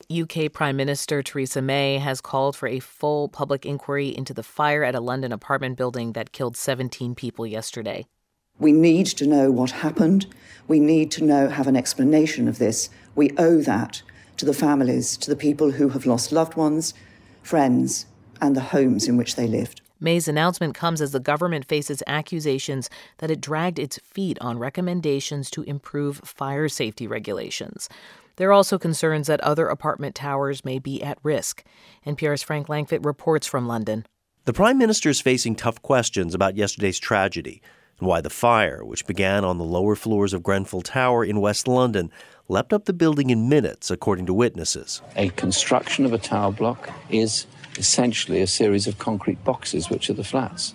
UK Prime Minister Theresa May has called for a full public inquiry into the fire at a London apartment building that killed 17 people yesterday. We need to know what happened. We need to have an explanation of this. We owe that to the families, to the people who have lost loved ones, friends, and the homes in which they lived. May's announcement comes as the government faces accusations that it dragged its feet on recommendations to improve fire safety regulations. There are also concerns that other apartment towers may be at risk. NPR's Frank Langfitt reports from London. The Prime Minister is facing tough questions about yesterday's tragedy and why the fire, which began on the lower floors of Grenfell Tower in West London, leapt up the building in minutes, according to witnesses. A construction of a tower block is essentially a series of concrete boxes, which are the flats.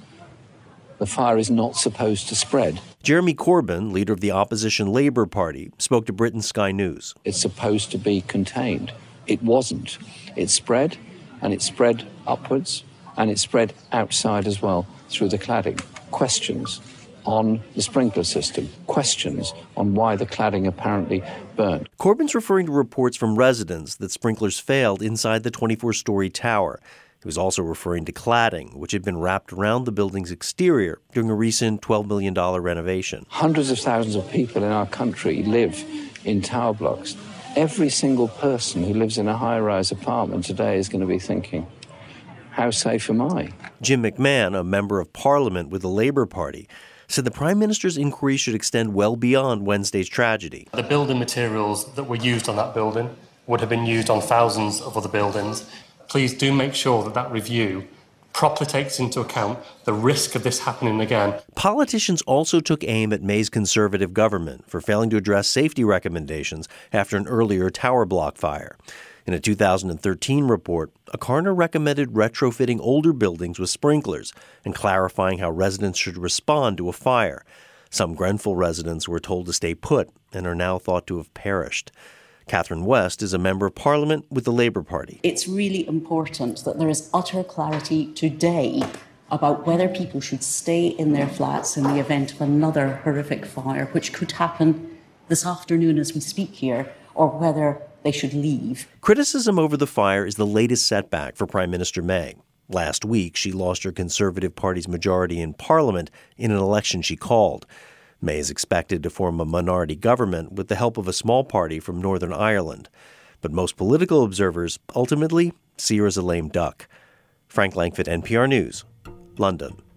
The fire is not supposed to spread. Jeremy Corbyn, leader of the opposition Labour Party, spoke to Britain's Sky News. It's supposed to be contained. It wasn't. It spread, and it spread upwards, and it spread outside as well through the cladding. Questions on the sprinkler system, questions on why the cladding apparently burned. Corbyn's referring to reports from residents that sprinklers failed inside the 24-story tower. He was also referring to cladding, which had been wrapped around the building's exterior during a recent $12 million renovation. Hundreds of thousands of people in our country live in tower blocks. Every single person who lives in a high-rise apartment today is going to be thinking, how safe am I? Jim McMahon, a member of Parliament with the Labour Party, said the Prime Minister's inquiry should extend well beyond Wednesday's tragedy. The building materials that were used on that building would have been used on thousands of other buildings. Please do make sure that review properly takes into account the risk of this happening again. Politicians also took aim at May's Conservative government for failing to address safety recommendations after an earlier tower block fire. In a 2013 report, a coroner recommended retrofitting older buildings with sprinklers and clarifying how residents should respond to a fire. Some Grenfell residents were told to stay put and are now thought to have perished. Catherine West is a member of Parliament with the Labour Party. It's really important that there is utter clarity today about whether people should stay in their flats in the event of another horrific fire, which could happen this afternoon as we speak here, or whether they should leave. Criticism over the fire is the latest setback for Prime Minister May. Last week, she lost her Conservative Party's majority in Parliament in an election she called. May is expected to form a minority government with the help of a small party from Northern Ireland. But most political observers ultimately see her as a lame duck. Frank Langfitt, NPR News, London.